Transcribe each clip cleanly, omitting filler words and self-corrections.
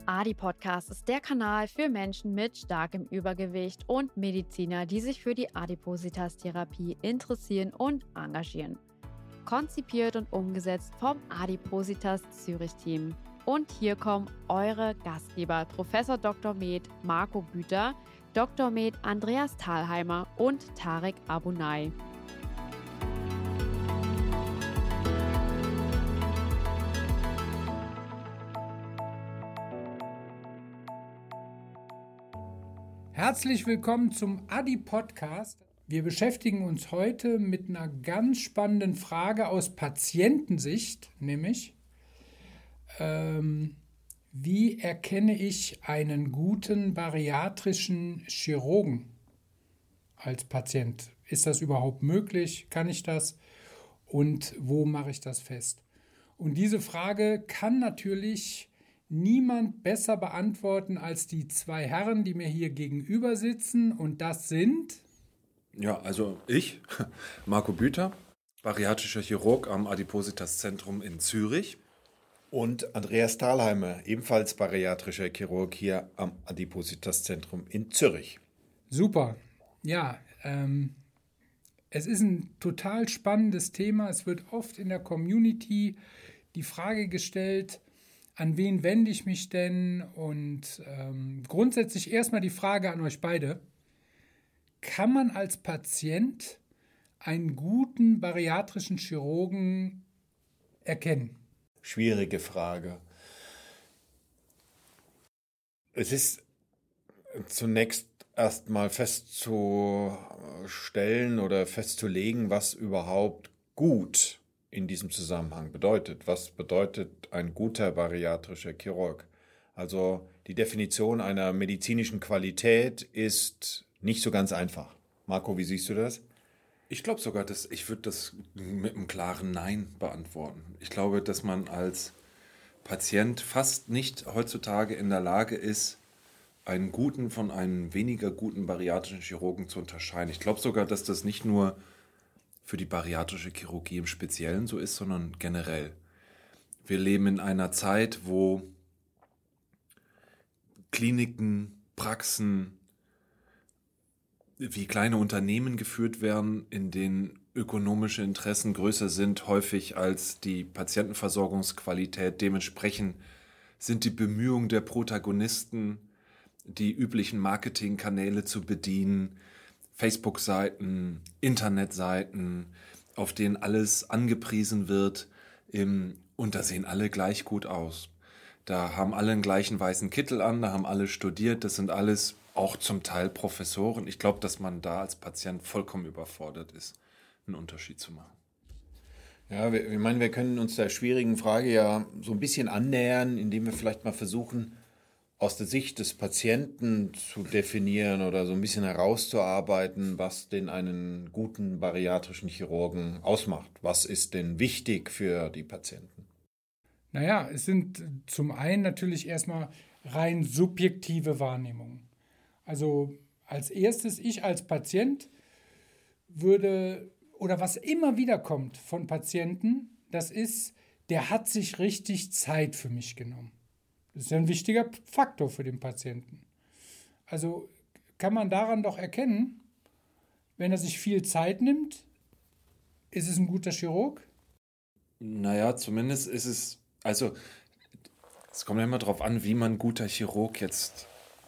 Adi-Podcast ist der Kanal für Menschen mit starkem Übergewicht und Mediziner, die sich für die Adipositas-Therapie interessieren und engagieren. Konzipiert und umgesetzt vom Adipositas Zürich-Team. Und hier kommen eure Gastgeber Prof. Dr. Med Marco Büter, Dr. Med Andreas Thalheimer und Tarek Abunay. Herzlich willkommen zum Adi-Podcast. Wir beschäftigen uns heute mit einer ganz spannenden Frage aus Patientensicht, nämlich wie erkenne ich einen guten bariatrischen Chirurgen als Patient? Ist das überhaupt möglich? Kann ich das? Und wo mache ich das fest? Und diese Frage kann natürlich niemand besser beantworten als die zwei Herren, die mir hier gegenüber sitzen. Und das sind... Ja, also ich, Marco Büter, bariatrischer Chirurg am Adipositas-Zentrum in Zürich. Und Andreas Thalheimer, ebenfalls bariatrischer Chirurg hier am Adipositas-Zentrum in Zürich. Super. Ja, es ist ein total spannendes Thema. Es wird oft in der Community die Frage gestellt, an wen wende ich mich denn? Und grundsätzlich erstmal die Frage an euch beide. Kann man als Patient einen guten bariatrischen Chirurgen erkennen? Schwierige Frage. Es ist zunächst erstmal festzustellen oder festzulegen, was überhaupt gut in diesem Zusammenhang bedeutet. Was bedeutet ein guter bariatrischer Chirurg? Also die Definition einer medizinischen Qualität ist nicht so ganz einfach. Marco, wie siehst du das? Ich glaube sogar, ich würde das mit einem klaren Nein beantworten. Ich glaube, dass man als Patient fast nicht heutzutage in der Lage ist, einen guten von einem weniger guten bariatrischen Chirurgen zu unterscheiden. Ich glaube sogar, dass das nicht nur für die bariatrische Chirurgie im Speziellen so ist, sondern generell. Wir leben in einer Zeit, wo Kliniken, Praxen wie kleine Unternehmen geführt werden, in denen ökonomische Interessen größer sind, häufig als die Patientenversorgungsqualität. Dementsprechend sind die Bemühungen der Protagonisten, die üblichen Marketingkanäle zu bedienen, Facebook-Seiten, Internetseiten, auf denen alles angepriesen wird, und da sehen alle gleich gut aus. Da haben alle einen gleichen weißen Kittel an, da haben alle studiert, das sind alles auch zum Teil Professoren. Ich glaube, dass man da als Patient vollkommen überfordert ist, einen Unterschied zu machen. Ja, ich meine, wir können uns der schwierigen Frage ja so ein bisschen annähern, indem wir vielleicht mal versuchen, aus der Sicht des Patienten zu definieren oder so ein bisschen herauszuarbeiten, was denn einen guten bariatrischen Chirurgen ausmacht. Was ist denn wichtig für die Patienten? Naja, es sind zum einen natürlich erstmal rein subjektive Wahrnehmungen. Also als erstes, ich als Patient würde, oder was immer wieder kommt von Patienten, das ist, der hat sich richtig Zeit für mich genommen. Das ist ja ein wichtiger Faktor für den Patienten. Also kann man daran doch erkennen, wenn er sich viel Zeit nimmt, ist es ein guter Chirurg? Naja, zumindest ist es, also es kommt ja immer darauf an, wie man guter Chirurg jetzt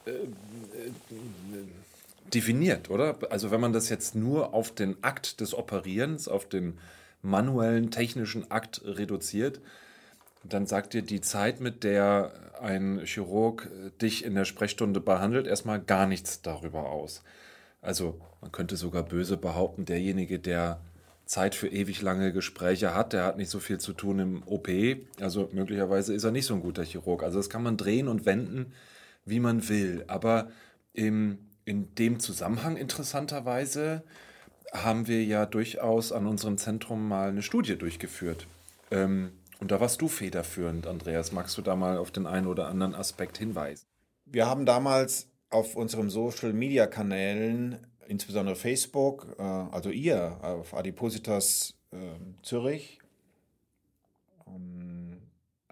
definiert, oder? Also wenn man das jetzt nur auf den Akt des Operierens, auf den manuellen, technischen Akt reduziert, dann sagt dir die Zeit, mit der ein Chirurg dich in der Sprechstunde behandelt, erstmal gar nichts darüber aus. Also man könnte sogar böse behaupten, derjenige, der Zeit für ewig lange Gespräche hat, der hat nicht so viel zu tun im OP, also möglicherweise ist er nicht so ein guter Chirurg. Also das kann man drehen und wenden, wie man will. Aber in dem Zusammenhang interessanterweise haben wir ja durchaus an unserem Zentrum mal eine Studie durchgeführt. Und da warst du federführend, Andreas. Magst du da mal auf den einen oder anderen Aspekt hinweisen? Wir haben damals auf unseren Social-Media-Kanälen, insbesondere Facebook, also ihr auf Adipositas Zürich,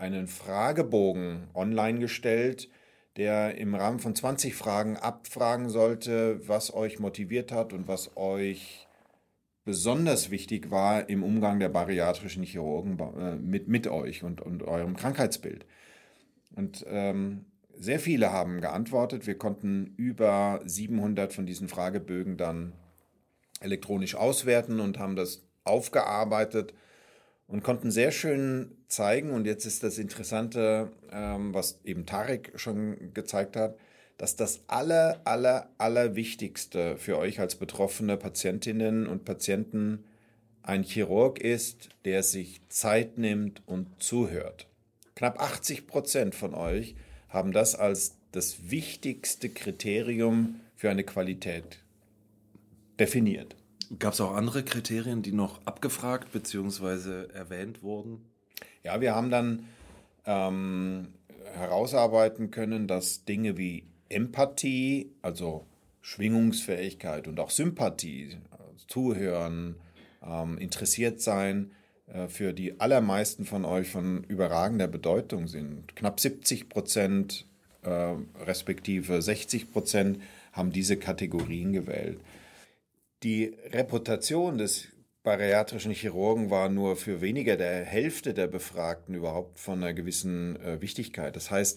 einen Fragebogen online gestellt, der im Rahmen von 20 Fragen abfragen sollte, was euch motiviert hat und was euch besonders wichtig war im Umgang der bariatrischen Chirurgen mit euch und eurem Krankheitsbild. Und sehr viele haben geantwortet. Wir konnten über 700 von diesen Fragebögen dann elektronisch auswerten und haben das aufgearbeitet und konnten sehr schön zeigen, und jetzt ist das Interessante, was eben Tarek schon gezeigt hat, dass das Allerwichtigste für euch als betroffene Patientinnen und Patienten ein Chirurg ist, der sich Zeit nimmt und zuhört. Knapp 80% von euch haben das als das wichtigste Kriterium für eine Qualität definiert. Gab es auch andere Kriterien, die noch abgefragt bzw. erwähnt wurden? Ja, wir haben dann herausarbeiten können, dass Dinge wie Empathie, also Schwingungsfähigkeit, und auch Sympathie, Zuhören, interessiert sein, für die allermeisten von euch von überragender Bedeutung sind. Knapp 70%, respektive 60% haben diese Kategorien gewählt. Die Reputation des bariatrischen Chirurgen war nur für weniger der Hälfte der Befragten überhaupt von einer gewissen Wichtigkeit. Das heißt,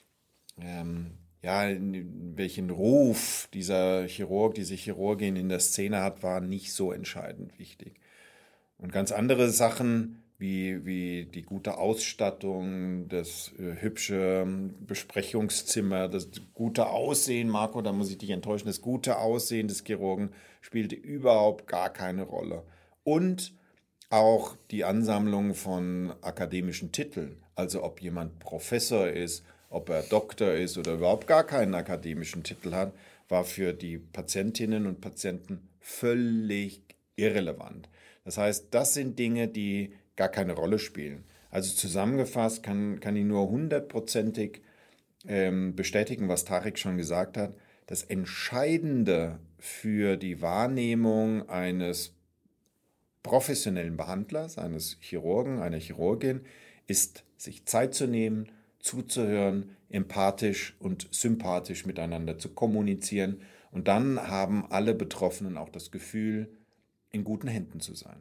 welchen Ruf dieser Chirurg, diese Chirurgin in der Szene hat, war nicht so entscheidend wichtig. Und ganz andere Sachen wie die gute Ausstattung, das hübsche Besprechungszimmer, das gute Aussehen, Marco, da muss ich dich enttäuschen, das gute Aussehen des Chirurgen spielte überhaupt gar keine Rolle. Und auch die Ansammlung von akademischen Titeln, also ob jemand Professor ist, ob er Doktor ist oder überhaupt gar keinen akademischen Titel hat, war für die Patientinnen und Patienten völlig irrelevant. Das heißt, das sind Dinge, die gar keine Rolle spielen. Also zusammengefasst kann ich nur 100%ig bestätigen, was Tarek schon gesagt hat. Das Entscheidende für die Wahrnehmung eines professionellen Behandlers, eines Chirurgen, einer Chirurgin, ist, sich Zeit zu nehmen, zuzuhören, empathisch und sympathisch miteinander zu kommunizieren. Und dann haben alle Betroffenen auch das Gefühl, in guten Händen zu sein.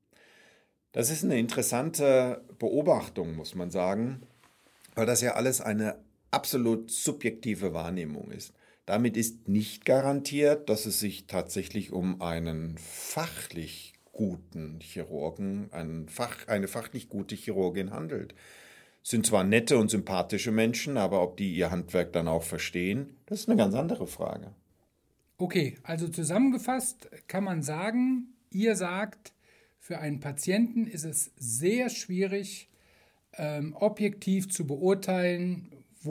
Das ist eine interessante Beobachtung, muss man sagen, weil das ja alles eine absolut subjektive Wahrnehmung ist. Damit ist nicht garantiert, dass es sich tatsächlich um einen fachlich guten Chirurgen, eine fachlich gute Chirurgin handelt. Es sind zwar nette und sympathische Menschen, aber ob die ihr Handwerk dann auch verstehen, das ist eine ganz andere Frage. Okay, also zusammengefasst kann man sagen, ihr sagt, für einen Patienten ist es sehr schwierig, objektiv zu beurteilen,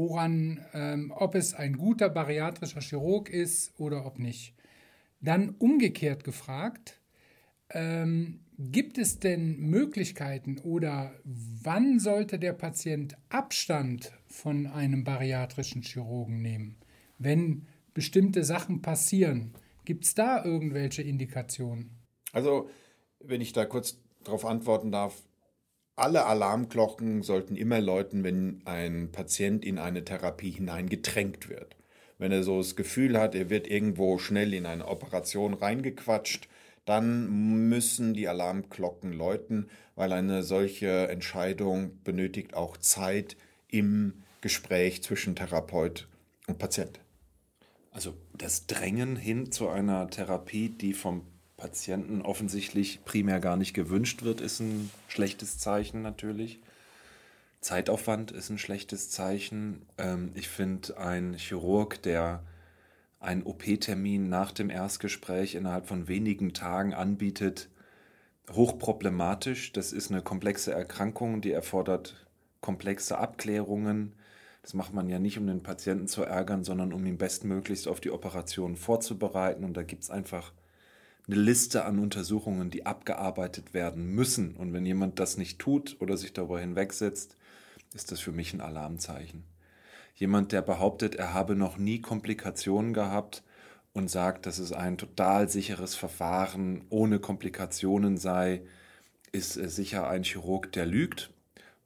ob es ein guter bariatrischer Chirurg ist oder ob nicht. Dann umgekehrt gefragt, gibt es denn Möglichkeiten oder wann sollte der Patient Abstand von einem bariatrischen Chirurgen nehmen, wenn bestimmte Sachen passieren? Gibt es da irgendwelche Indikationen? Also, wenn ich da kurz darauf antworten darf, alle Alarmglocken sollten immer läuten, wenn ein Patient in eine Therapie hineingedrängt wird. Wenn er so das Gefühl hat, er wird irgendwo schnell in eine Operation reingequatscht, dann müssen die Alarmglocken läuten, weil eine solche Entscheidung benötigt auch Zeit im Gespräch zwischen Therapeut und Patient. Also das Drängen hin zu einer Therapie, die vom Patienten offensichtlich primär gar nicht gewünscht wird, ist ein schlechtes Zeichen natürlich. Zeitaufwand ist ein schlechtes Zeichen. Ich finde, ein Chirurg, der einen OP-Termin nach dem Erstgespräch innerhalb von wenigen Tagen anbietet, hochproblematisch. Das ist eine komplexe Erkrankung, die erfordert komplexe Abklärungen. Das macht man ja nicht, um den Patienten zu ärgern, sondern um ihn bestmöglichst auf die Operation vorzubereiten. Und da gibt es einfach eine Liste an Untersuchungen, die abgearbeitet werden müssen. Und wenn jemand das nicht tut oder sich darüber hinwegsetzt, ist das für mich ein Alarmzeichen. Jemand, der behauptet, er habe noch nie Komplikationen gehabt und sagt, dass es ein total sicheres Verfahren ohne Komplikationen sei, ist sicher ein Chirurg, der lügt.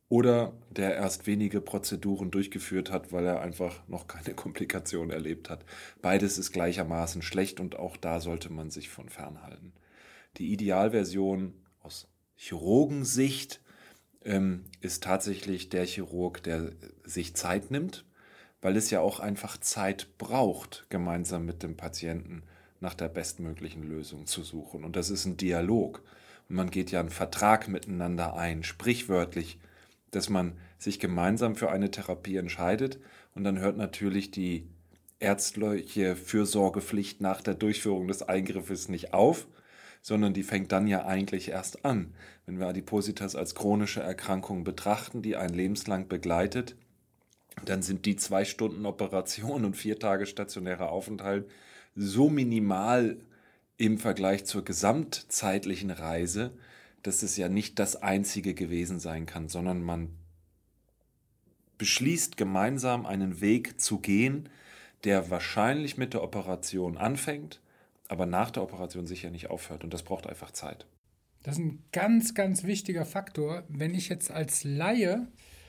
oder der erst wenige Prozeduren durchgeführt hat, weil er einfach noch keine Komplikation erlebt hat. Beides ist gleichermaßen schlecht und auch da sollte man sich von fernhalten. Die Idealversion aus Chirurgensicht ist tatsächlich der Chirurg, der sich Zeit nimmt, weil es ja auch einfach Zeit braucht, gemeinsam mit dem Patienten nach der bestmöglichen Lösung zu suchen. Und das ist ein Dialog. Und man geht ja einen Vertrag miteinander ein, sprichwörtlich, dass man sich gemeinsam für eine Therapie entscheidet. Und dann hört natürlich die ärztliche Fürsorgepflicht nach der Durchführung des Eingriffes nicht auf, sondern die fängt dann ja eigentlich erst an. Wenn wir Adipositas als chronische Erkrankung betrachten, die einen lebenslang begleitet, dann sind die 2 Stunden Operation und 4 Tage stationärer Aufenthalt so minimal im Vergleich zur gesamtzeitlichen Reise, dass es ja nicht das Einzige gewesen sein kann, sondern man beschließt gemeinsam einen Weg zu gehen, der wahrscheinlich mit der Operation anfängt, aber nach der Operation sicher nicht aufhört. Und das braucht einfach Zeit. Das ist ein ganz, ganz wichtiger Faktor. Wenn ich jetzt als Laie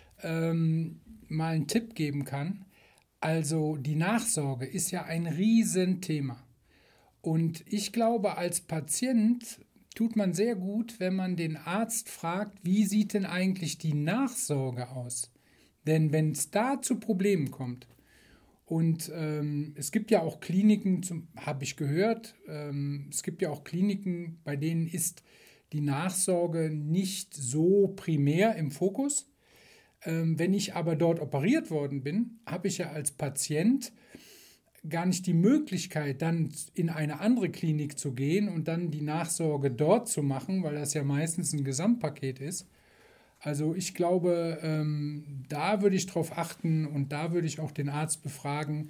mal einen Tipp geben kann, also die Nachsorge ist ja ein Riesenthema. Und ich glaube, als Patient tut man sehr gut, wenn man den Arzt fragt, wie sieht denn eigentlich die Nachsorge aus? Denn wenn es da zu Problemen kommt, und es gibt ja auch Kliniken, habe ich gehört, es gibt ja auch Kliniken, bei denen ist die Nachsorge nicht so primär im Fokus. Wenn ich aber dort operiert worden bin, habe ich ja als Patient gar nicht die Möglichkeit, dann in eine andere Klinik zu gehen und dann die Nachsorge dort zu machen, weil das ja meistens ein Gesamtpaket ist. Also ich glaube, da würde ich drauf achten und da würde ich auch den Arzt befragen,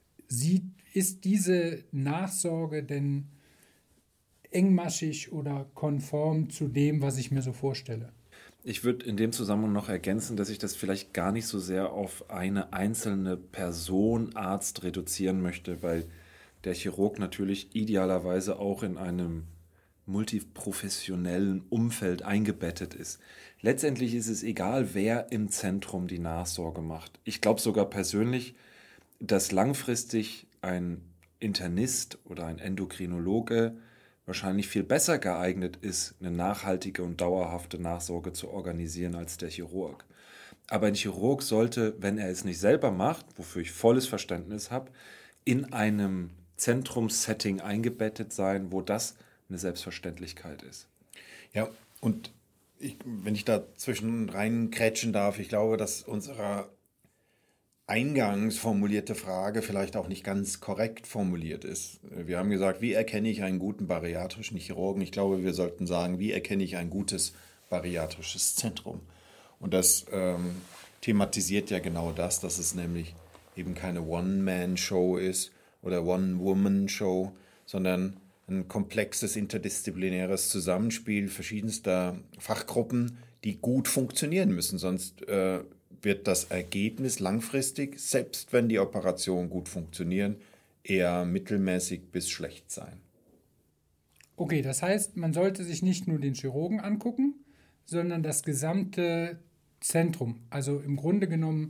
ist diese Nachsorge denn engmaschig oder konform zu dem, was ich mir so vorstelle? Ich würde in dem Zusammenhang noch ergänzen, dass ich das vielleicht gar nicht so sehr auf eine einzelne Person, Arzt reduzieren möchte, weil der Chirurg natürlich idealerweise auch in einem multiprofessionellen Umfeld eingebettet ist. Letztendlich ist es egal, wer im Zentrum die Nachsorge macht. Ich glaube sogar persönlich, dass langfristig ein Internist oder ein Endokrinologe wahrscheinlich viel besser geeignet ist, eine nachhaltige und dauerhafte Nachsorge zu organisieren als der Chirurg. Aber ein Chirurg sollte, wenn er es nicht selber macht, wofür ich volles Verständnis habe, in einem Zentrumssetting eingebettet sein, wo das eine Selbstverständlichkeit ist. Ja, und wenn ich da zwischen reinkrätschen darf, ich glaube, dass unsere eingangs formulierte Frage vielleicht auch nicht ganz korrekt formuliert ist. Wir haben gesagt, wie erkenne ich einen guten bariatrischen Chirurgen? Ich glaube, wir sollten sagen, wie erkenne ich ein gutes bariatrisches Zentrum? Und das thematisiert ja genau das, dass es nämlich eben keine One-Man-Show ist oder One-Woman-Show, sondern ein komplexes interdisziplinäres Zusammenspiel verschiedenster Fachgruppen, die gut funktionieren müssen. Sonst wird das Ergebnis langfristig, selbst wenn die Operationen gut funktionieren, eher mittelmäßig bis schlecht sein. Okay, das heißt, man sollte sich nicht nur den Chirurgen angucken, sondern das gesamte Zentrum. Also im Grunde genommen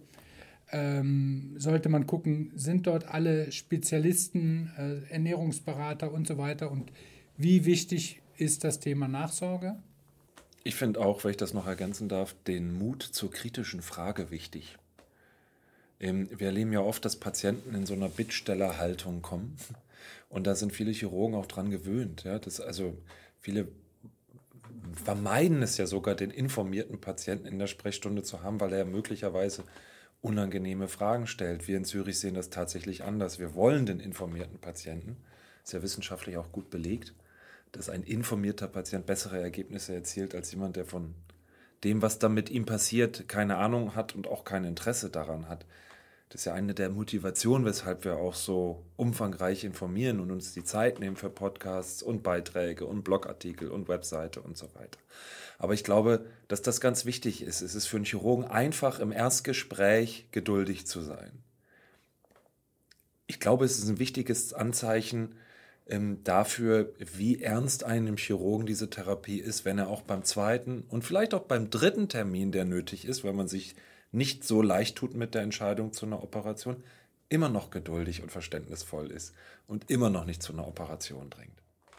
sollte man gucken, sind dort alle Spezialisten, Ernährungsberater und so weiter und wie wichtig ist das Thema Nachsorge? Ich finde auch, wenn ich das noch ergänzen darf, den Mut zur kritischen Frage wichtig. Wir erleben ja oft, dass Patienten in so einer Bittstellerhaltung kommen und da sind viele Chirurgen auch dran gewöhnt. Ja? Also viele vermeiden es ja sogar, den informierten Patienten in der Sprechstunde zu haben, weil er möglicherweise unangenehme Fragen stellt. Wir in Zürich sehen das tatsächlich anders. Wir wollen den informierten Patienten, ist ja wissenschaftlich auch gut belegt, dass ein informierter Patient bessere Ergebnisse erzielt als jemand, der von dem, was dann mit ihm passiert, keine Ahnung hat und auch kein Interesse daran hat. Das ist ja eine der Motivationen, weshalb wir auch so umfangreich informieren und uns die Zeit nehmen für Podcasts und Beiträge und Blogartikel und Webseite und so weiter. Aber ich glaube, dass das ganz wichtig ist. Es ist für einen Chirurgen einfach, im Erstgespräch geduldig zu sein. Ich glaube, es ist ein wichtiges Anzeichen, dafür, wie ernst einem Chirurgen diese Therapie ist, wenn er auch beim zweiten und vielleicht auch beim dritten Termin, der nötig ist, weil man sich nicht so leicht tut mit der Entscheidung zu einer Operation, immer noch geduldig und verständnisvoll ist und immer noch nicht zu einer Operation drängt.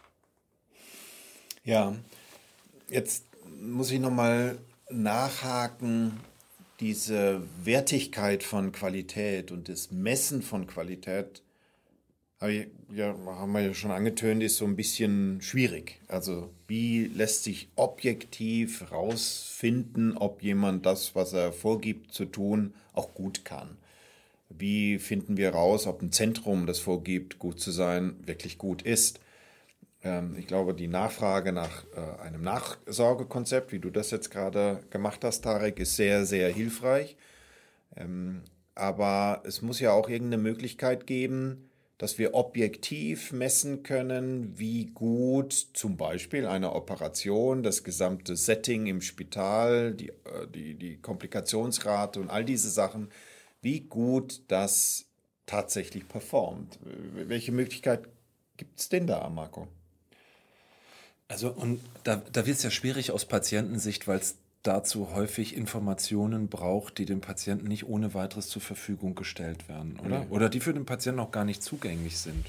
Ja, jetzt muss ich nochmal nachhaken, diese Wertigkeit von Qualität und das Messen von Qualität, haben wir ja schon angetönt, ist so ein bisschen schwierig. Also wie lässt sich objektiv rausfinden, ob jemand das, was er vorgibt zu tun, auch gut kann? Wie finden wir raus, ob ein Zentrum, das vorgibt, gut zu sein, wirklich gut ist? Ich glaube, die Nachfrage nach einem Nachsorgekonzept, wie du das jetzt gerade gemacht hast, Tarek, ist sehr, sehr hilfreich. Aber es muss ja auch irgendeine Möglichkeit geben, dass wir objektiv messen können, wie gut zum Beispiel eine Operation, das gesamte Setting im Spital, die Komplikationsrate und all diese Sachen, wie gut das tatsächlich performt. Welche Möglichkeit gibt es denn da, Marco? Also, und da wird es ja schwierig aus Patientensicht, weil es dazu häufig Informationen braucht, die dem Patienten nicht ohne weiteres zur Verfügung gestellt werden, oder? Nee. Oder die für den Patienten auch gar nicht zugänglich sind.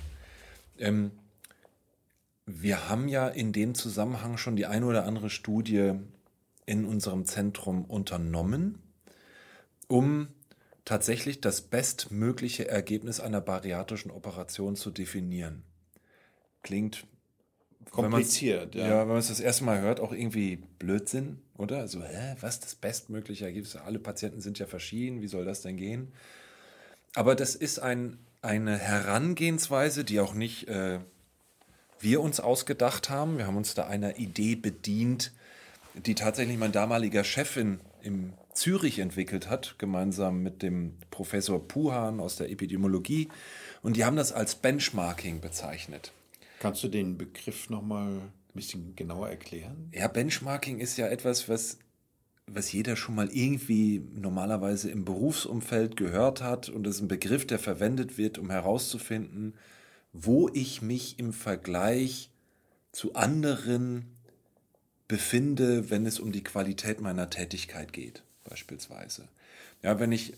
Wir haben ja in dem Zusammenhang schon die eine oder andere Studie in unserem Zentrum unternommen, um tatsächlich das bestmögliche Ergebnis einer bariatrischen Operation zu definieren. Klingt Kompliziert, ja. Wenn man es das erste Mal hört, auch irgendwie Blödsinn, oder? Also, was das bestmögliche Ergebnis? Alle Patienten sind ja verschieden, wie soll das denn gehen? Aber das ist eine Herangehensweise, die auch nicht wir uns ausgedacht haben. Wir haben uns da einer Idee bedient, die tatsächlich mein damaliger Chef in Zürich entwickelt hat, gemeinsam mit dem Professor Puhan aus der Epidemiologie. Und die haben das als Benchmarking bezeichnet. Kannst du den Begriff nochmal ein bisschen genauer erklären? Ja, Benchmarking ist ja etwas, was jeder schon mal irgendwie normalerweise im Berufsumfeld gehört hat. Und das ist ein Begriff, der verwendet wird, um herauszufinden, wo ich mich im Vergleich zu anderen befinde, wenn es um die Qualität meiner Tätigkeit geht, beispielsweise. Ja, wenn ich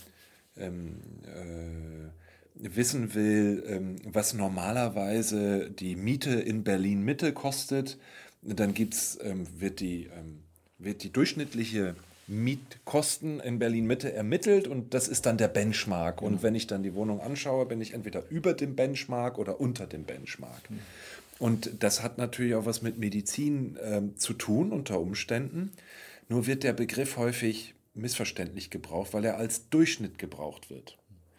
wissen will, was normalerweise die Miete in Berlin-Mitte kostet, dann wird die durchschnittliche Mietkosten in Berlin-Mitte ermittelt und das ist dann der Benchmark. Und wenn ich dann die Wohnung anschaue, bin ich entweder über dem Benchmark oder unter dem Benchmark. Und das hat natürlich auch was mit Medizin zu tun unter Umständen. Nur wird der Begriff häufig missverständlich gebraucht, weil er als Durchschnitt gebraucht wird.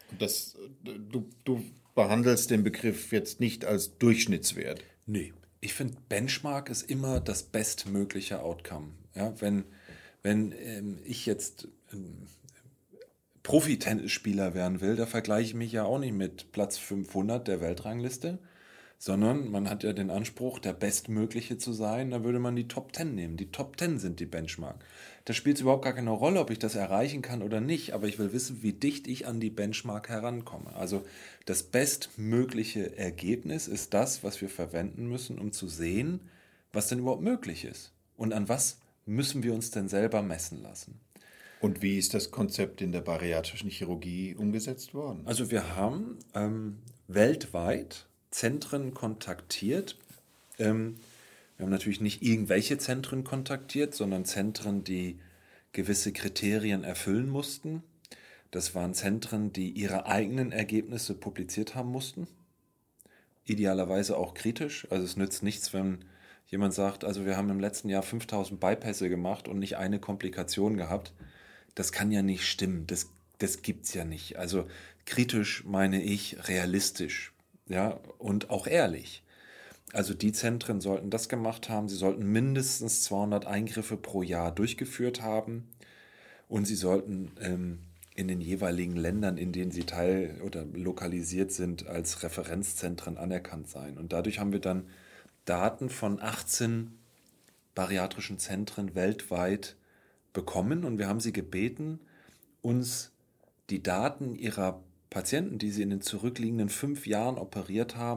Du behandelst den Begriff jetzt nicht als Durchschnittswert. Nee, ich finde, Benchmark ist immer das bestmögliche Outcome. Ja, wenn ich jetzt Profi-Tennisspieler werden will, da vergleiche ich mich ja auch nicht mit Platz 500 der Weltrangliste, sondern man hat ja den Anspruch, der Bestmögliche zu sein, da würde man die Top 10 nehmen. Die Top 10 sind die Benchmark. Da spielt es überhaupt gar keine Rolle, ob ich das erreichen kann oder nicht, aber ich will wissen, wie dicht ich an die Benchmark herankomme. Also das bestmögliche Ergebnis ist das, was wir verwenden müssen, um zu sehen, was denn überhaupt möglich ist. Und an was müssen wir uns denn selber messen lassen. Und wie ist das Konzept in der bariatrischen Chirurgie umgesetzt worden? Also wir haben weltweit Zentren kontaktiert. Wir haben natürlich nicht irgendwelche Zentren kontaktiert, sondern Zentren, die gewisse Kriterien erfüllen mussten. Das waren Zentren, die ihre eigenen Ergebnisse publiziert haben mussten. Idealerweise auch kritisch. Also es nützt nichts, wenn jemand sagt, also wir haben im letzten Jahr 5000 Bypässe gemacht und nicht eine Komplikation gehabt. Das kann ja nicht stimmen. Das gibt's ja nicht. Also kritisch meine ich realistisch. Ja, und auch ehrlich. Also die Zentren sollten das gemacht haben, sie sollten mindestens 200 Eingriffe pro Jahr durchgeführt haben und sie sollten in den jeweiligen Ländern, in denen sie teil- oder lokalisiert sind, als Referenzzentren anerkannt sein. Und dadurch haben wir dann Daten von 18 bariatrischen Zentren weltweit bekommen und wir haben sie gebeten, uns die Daten ihrer Patienten, die sie in den zurückliegenden 5 Jahren operiert haben,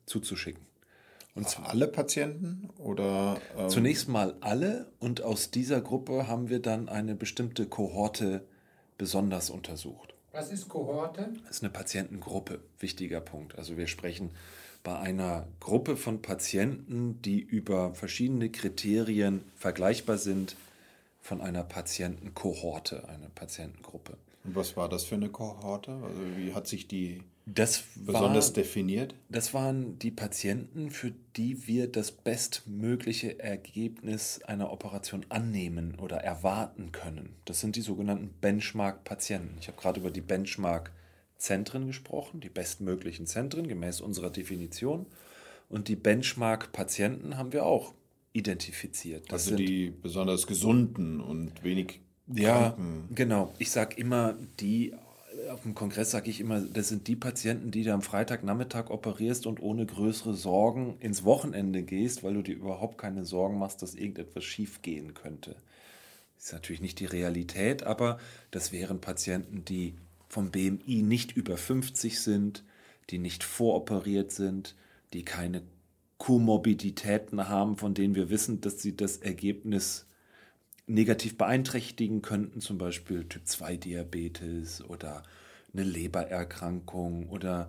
zuzuschicken. Und alle Patienten oder? Zunächst mal alle, und aus dieser Gruppe haben wir dann eine bestimmte Kohorte besonders untersucht. Was ist Kohorte? Das ist eine Patientengruppe, wichtiger Punkt. Also wir sprechen bei einer Gruppe von Patienten, die über verschiedene Kriterien vergleichbar sind, von einer Patientenkohorte, einer Patientengruppe. Und was war das für eine Kohorte? Also wie hat sich die Das besonders definiert? Das waren die Patienten, für die wir das bestmögliche Ergebnis einer Operation annehmen oder erwarten können. Das sind die sogenannten Benchmark-Patienten. Ich habe gerade über die Benchmark-Zentren gesprochen, die bestmöglichen Zentren gemäß unserer Definition. Und die Benchmark-Patienten haben wir auch identifiziert. Das also die besonders gesunden und wenig ja, kranken. genau. Ich sage immer, auf dem Kongress sage ich immer, das sind die Patienten, die du am Freitagnachmittag operierst und ohne größere Sorgen ins Wochenende gehst, weil du dir überhaupt keine Sorgen machst, dass irgendetwas schief gehen könnte. Das ist natürlich nicht die Realität, aber das wären Patienten, die vom BMI nicht über 50 sind, die nicht voroperiert sind, die keine Komorbiditäten haben, von denen wir wissen, dass sie das Ergebnis negativ beeinträchtigen könnten, zum Beispiel Typ-2-Diabetes oder eine Lebererkrankung oder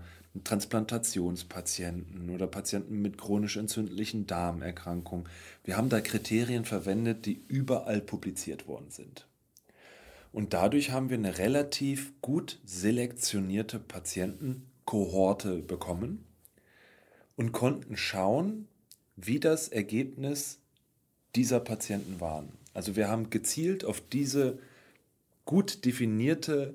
Transplantationspatienten oder Patienten mit chronisch entzündlichen Darmerkrankungen. Wir haben da Kriterien verwendet, die überall publiziert worden sind. Und dadurch haben wir eine relativ gut selektionierte Patientenkohorte bekommen und konnten schauen, wie das Ergebnis dieser Patienten waren. Also wir haben gezielt auf diese gut definierte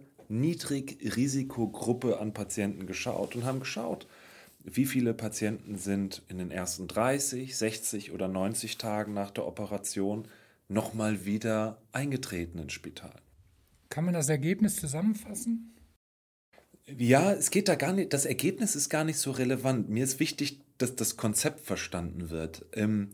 Niedrigrisikogruppe an Patienten geschaut und haben geschaut, wie viele Patienten sind in den ersten 30, 60 oder 90 Tagen nach der Operation nochmal wieder eingetreten ins Spital. Kann man das Ergebnis zusammenfassen? Ja, es geht da gar nicht, das Ergebnis ist gar nicht so relevant. Mir ist wichtig, dass das Konzept verstanden wird.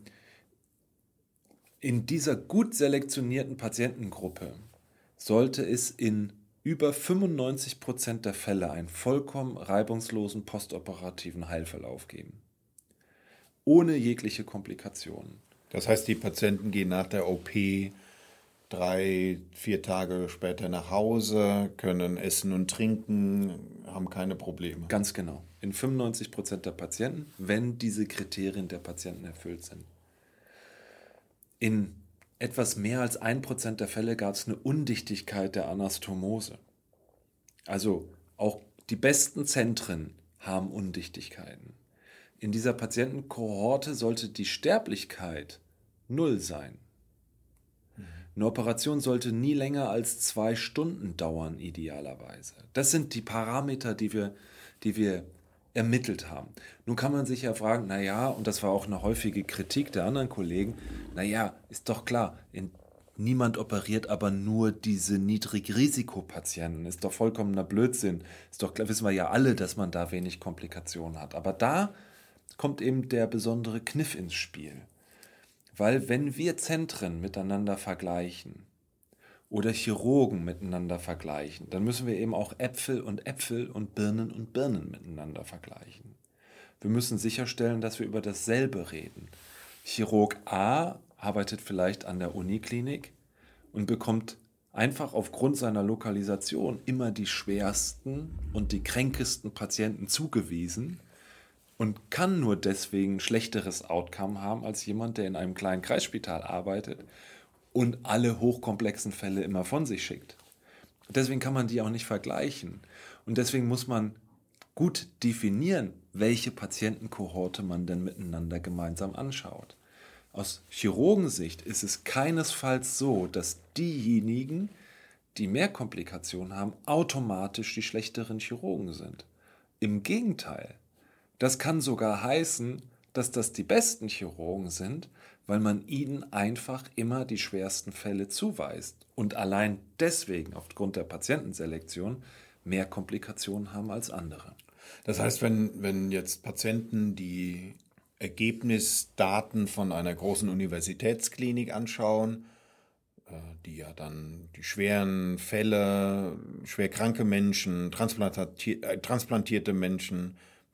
In dieser gut selektionierten Patientengruppe sollte es in über 95% der Fälle einen vollkommen reibungslosen postoperativen Heilverlauf geben. Ohne jegliche Komplikationen. Das heißt, die Patienten gehen nach der OP 3, 4 Tage später nach Hause, können essen und trinken, haben keine Probleme. Ganz genau. In 95% der Patienten, wenn diese Kriterien der Patienten erfüllt sind. In etwas mehr als 1% der Fälle gab es eine Undichtigkeit der Anastomose. Also auch die besten Zentren haben Undichtigkeiten. In dieser Patientenkohorte sollte die Sterblichkeit 0 sein. Eine Operation sollte nie länger als 2 Stunden dauern, idealerweise. Das sind die Parameter, die wir ermittelt haben. Nun kann man sich ja fragen, naja, und das war auch eine häufige Kritik der anderen Kollegen, naja, ist doch klar, niemand operiert aber nur diese Niedrigrisikopatienten. Ist doch vollkommener Blödsinn. Ist doch klar, wissen wir ja alle, dass man da wenig Komplikationen hat. Aber da kommt eben der besondere Kniff ins Spiel. Weil wenn wir Zentren miteinander vergleichen oder Chirurgen miteinander vergleichen, dann müssen wir eben auch Äpfel und Birnen miteinander vergleichen. Wir müssen sicherstellen, dass wir über dasselbe reden. Chirurg A arbeitet vielleicht an der Uniklinik und bekommt einfach aufgrund seiner Lokalisation immer die schwersten und die kränkesten Patienten zugewiesen und kann nur deswegen ein schlechteres Outcome haben als jemand, der in einem kleinen Kreisspital arbeitet und alle hochkomplexen Fälle immer von sich schickt. Deswegen kann man die auch nicht vergleichen. Und deswegen muss man gut definieren, welche Patientenkohorte man denn miteinander gemeinsam anschaut. Aus Chirurgensicht ist es keinesfalls so, dass diejenigen, die mehr Komplikationen haben, automatisch die schlechteren Chirurgen sind. Im Gegenteil. Das kann sogar heißen, dass das die besten Chirurgen sind, weil man ihnen einfach immer die schwersten Fälle zuweist und allein deswegen aufgrund der Patientenselektion mehr Komplikationen haben als andere. Das heißt, wenn jetzt Patienten die Ergebnisdaten von einer großen Universitätsklinik anschauen, die ja dann die schweren Fälle, schwer kranke Menschen, transplantierte Menschen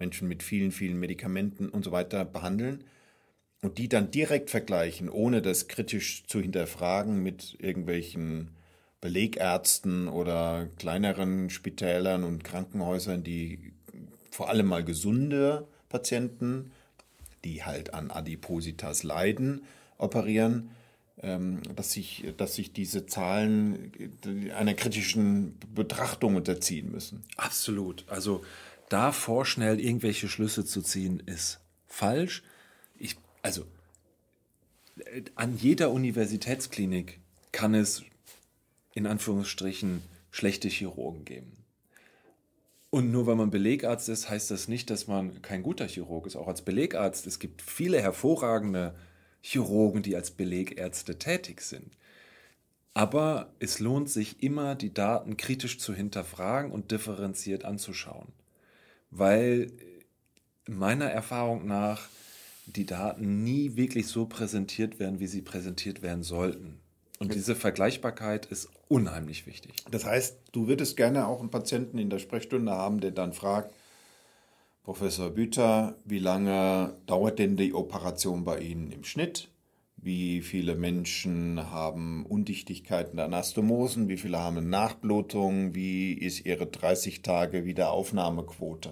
Menschen mit vielen, vielen Medikamenten und so weiter behandeln und die dann direkt vergleichen, ohne das kritisch zu hinterfragen mit irgendwelchen Belegärzten oder kleineren Spitälern und Krankenhäusern, die vor allem mal gesunde Patienten, die halt an Adipositas leiden, operieren, dass sich diese Zahlen einer kritischen Betrachtung unterziehen müssen. Absolut. Also da vorschnell irgendwelche Schlüsse zu ziehen, ist falsch. Also an jeder Universitätsklinik kann es in Anführungsstrichen schlechte Chirurgen geben. Und nur weil man Belegarzt ist, heißt das nicht, dass man kein guter Chirurg ist. Auch als Belegarzt, es gibt viele hervorragende Chirurgen, die als Belegärzte tätig sind. Aber es lohnt sich immer, die Daten kritisch zu hinterfragen und differenziert anzuschauen. Weil meiner Erfahrung nach die Daten nie wirklich so präsentiert werden, wie sie präsentiert werden sollten. Und diese Vergleichbarkeit ist unheimlich wichtig. Das heißt, du würdest gerne auch einen Patienten in der Sprechstunde haben, der dann fragt, Professor Büter, wie lange dauert denn die Operation bei Ihnen im Schnitt? Wie viele Menschen haben Undichtigkeiten, Anastomosen? Wie viele haben Nachblutung? Wie ist Ihre 30 Tage Wiederaufnahmequote?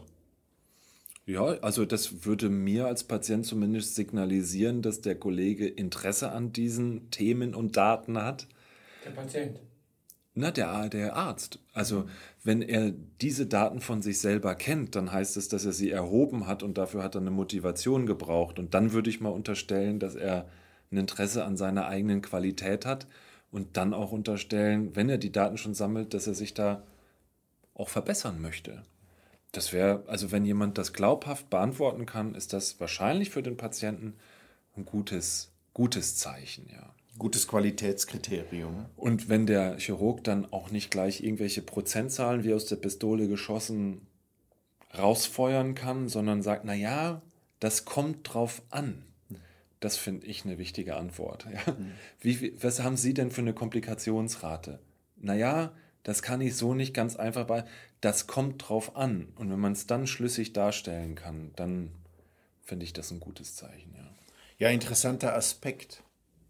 Ja, also das würde mir als Patient zumindest signalisieren, dass der Kollege Interesse an diesen Themen und Daten hat. Der Patient. Na, der Arzt. Also wenn er diese Daten von sich selber kennt, dann heißt es, dass er sie erhoben hat und dafür hat er eine Motivation gebraucht. Und dann würde ich mal unterstellen, dass er ein Interesse an seiner eigenen Qualität hat und dann auch unterstellen, wenn er die Daten schon sammelt, dass er sich da auch verbessern möchte. Das wäre, also wenn jemand das glaubhaft beantworten kann, ist das wahrscheinlich für den Patienten ein gutes Zeichen, ja. Gutes Qualitätskriterium. Und wenn der Chirurg dann auch nicht gleich irgendwelche Prozentzahlen wie aus der Pistole geschossen rausfeuern kann, sondern sagt, naja, das kommt drauf an. Das finde ich eine wichtige Antwort. Ja. Was haben Sie denn für eine Komplikationsrate? Naja, das kann ich so nicht ganz einfach das kommt drauf an. Und wenn man es dann schlüssig darstellen kann, dann finde ich das ein gutes Zeichen, ja. Ja, interessanter Aspekt.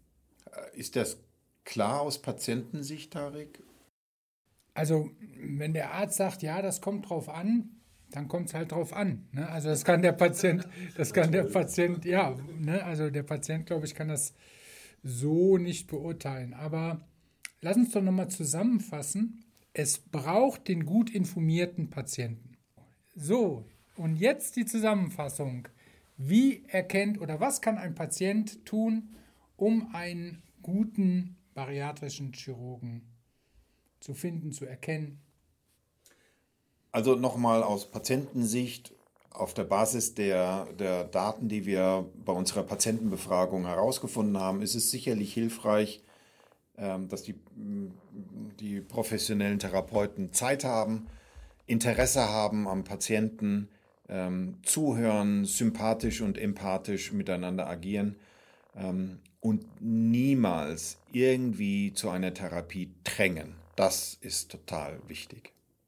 Ist das klar aus Patientensicht, Tarek? Also, wenn der Arzt sagt, ja, das kommt drauf an, dann kommt es halt drauf an. Ne? Also das kann der Patient, ja, ne? Also der Patient, glaube ich, kann das so nicht beurteilen. Aber lass uns doch nochmal zusammenfassen. Es braucht den gut informierten Patienten. So, und jetzt die Zusammenfassung. Wie erkennt oder was kann ein Patient tun, um einen guten bariatrischen Chirurgen zu finden, zu erkennen? Also nochmal aus Patientensicht, auf der Basis der Daten, die wir bei unserer Patientenbefragung herausgefunden haben, ist es sicherlich hilfreich, dass die professionellen Therapeuten Zeit haben, Interesse haben am Patienten, zuhören, sympathisch und empathisch miteinander agieren und niemals irgendwie zu einer Therapie drängen. Das ist total wichtig.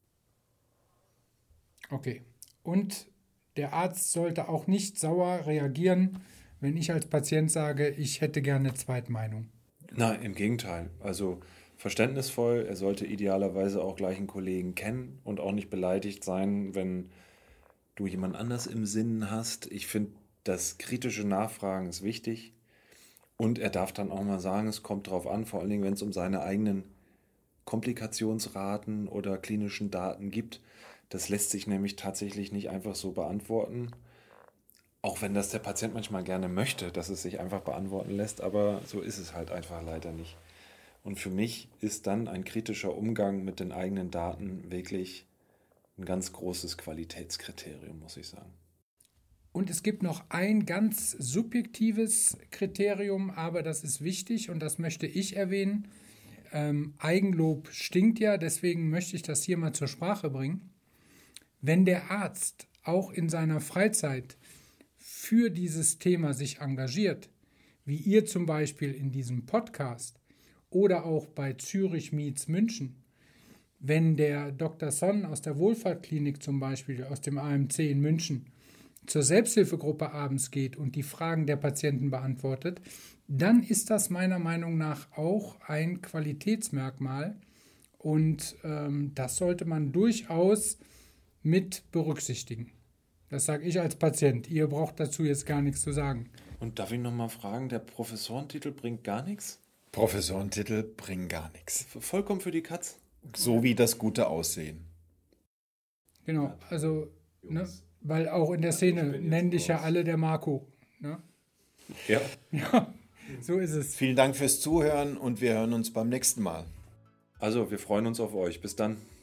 Okay. Und der Arzt sollte auch nicht sauer reagieren, wenn ich als Patient sage, ich hätte gerne eine Zweitmeinung. Nein, im Gegenteil. Also verständnisvoll, er sollte idealerweise auch gleich einen Kollegen kennen und auch nicht beleidigt sein, wenn du jemand anders im Sinn hast. Ich finde, das kritische Nachfragen ist wichtig. Und er darf dann auch mal sagen, es kommt drauf an, vor allen Dingen, wenn es um seine eigenen Komplikationsraten oder klinischen Daten gibt. Das lässt sich nämlich tatsächlich nicht einfach so beantworten. Auch wenn das der Patient manchmal gerne möchte, dass es sich einfach beantworten lässt, aber so ist es halt einfach leider nicht. Und für mich ist dann ein kritischer Umgang mit den eigenen Daten wirklich ein ganz großes Qualitätskriterium, muss ich sagen. Und es gibt noch ein ganz subjektives Kriterium, aber das ist wichtig und das möchte ich erwähnen. Eigenlob stinkt ja, deswegen möchte ich das hier mal zur Sprache bringen. Wenn der Arzt auch in seiner Freizeit für dieses Thema sich engagiert, wie ihr zum Beispiel in diesem Podcast oder auch bei Zürich Meets München, wenn der Dr. Sonn aus der Wohlfahrtklinik zum Beispiel, aus dem AMC in München, zur Selbsthilfegruppe abends geht und die Fragen der Patienten beantwortet, dann ist das meiner Meinung nach auch ein Qualitätsmerkmal und das sollte man durchaus mit berücksichtigen. Das sage ich als Patient. Ihr braucht dazu jetzt gar nichts zu sagen. Und darf ich noch mal fragen, der Professorentitel bringt gar nichts? Professorentitel bringen gar nichts. Vollkommen für die Katz. So wie das gute Aussehen. Genau, also, ne, weil auch in der Szene nennen dich ja alle der Marco. Ne? Ja. Ja, so ist es. Vielen Dank fürs Zuhören und wir hören uns beim nächsten Mal. Also, wir freuen uns auf euch. Bis dann.